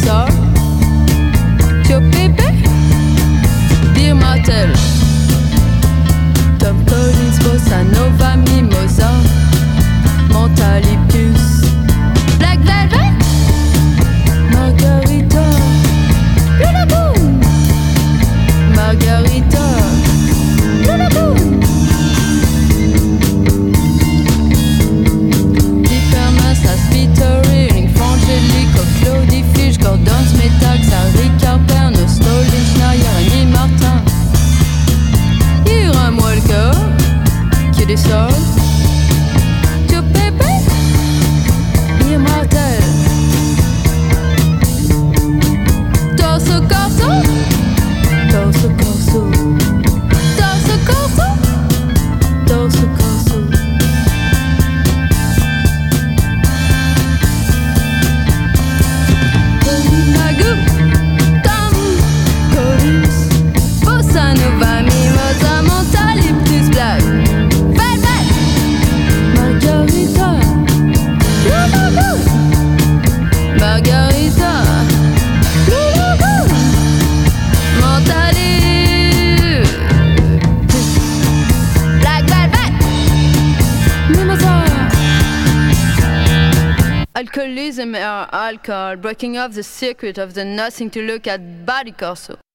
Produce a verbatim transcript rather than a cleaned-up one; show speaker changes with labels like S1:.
S1: sol. Tio Pepe, Beer Martel, Tom Collins, Bossa Nova, Mimosa, Montalipus, Black Velvet, Margarita, Blue Lagoon, Margarita, Blue Lagoon, Dippermas, Peter Ring, Frangelico, Claudie Fish, Gordon Smetax, Harry Carper, Nostolin, Schneier, Annie Martin, Hiram Walker, qui des sols, Tio Pepe, Beer Martel, Torso Corso, Torso Corso, Torso Corso, Torso Corso. Magoo, Tom Collins, Bossa Nova, Mimosa, Montalipus, Black Velvet, Margarita, Blue Lagoon, Margarita, Blue Lagoon, Montalipus, Black Velvet, Mimosa. Alcoholism or alcohol, breaking off the circuit of the nothing to look at body corso.